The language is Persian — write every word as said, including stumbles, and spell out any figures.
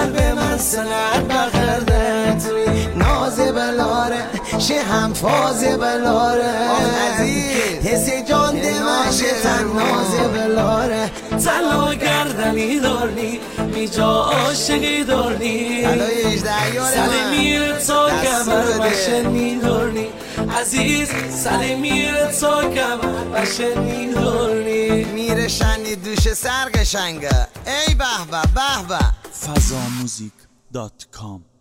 قلب من سنت بخرده توی ناز بلاره شه هم فاز بلاره حسی جان دمشه تن ناز بلاره تلا گردنی دارنی می جا عاشقی دارنی سر میره تا کمر بشه میدارنی عزیز سر میره تا کمر بشه میدارنی میره شنی دوش سر قشنگه ای به به به به فضاموزیک دات کام